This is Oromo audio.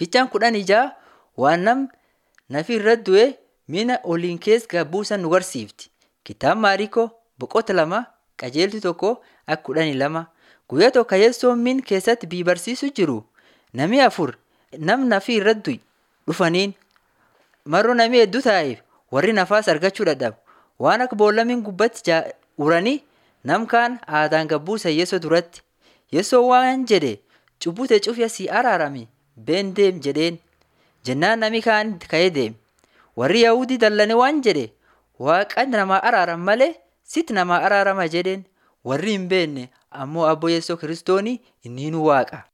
Bichaan 16 waan nafi irra du'e mina oliin keessa gabbuusan nu garsiifti. Kitaaba Maariikoo boqota 2 qajeeltu 1 akka 12 guyyaa tokko Yesuun min keessatti barsiisu jiru. Nami 4 nafi irra du'e dhufaniin maroo nami hedduu taa'eef warri nafaas argachuu dadhabu. Waan akka boolla min gubbatti uranii nam kaan aadaan gabbuusan Yeesoo duratti. Yeesoo waan jedhe cubbute cufya si araarame been deem jedheen. Jennaan nami kaan ka'ee deeme. Warri Yaahudii dallane waan jedhe Waaqni namaa araaram malee sitti namaa araarama jedheen. Warri hin beekne ammoo Abbo Yeesoo Kiristooni inni Waaqa.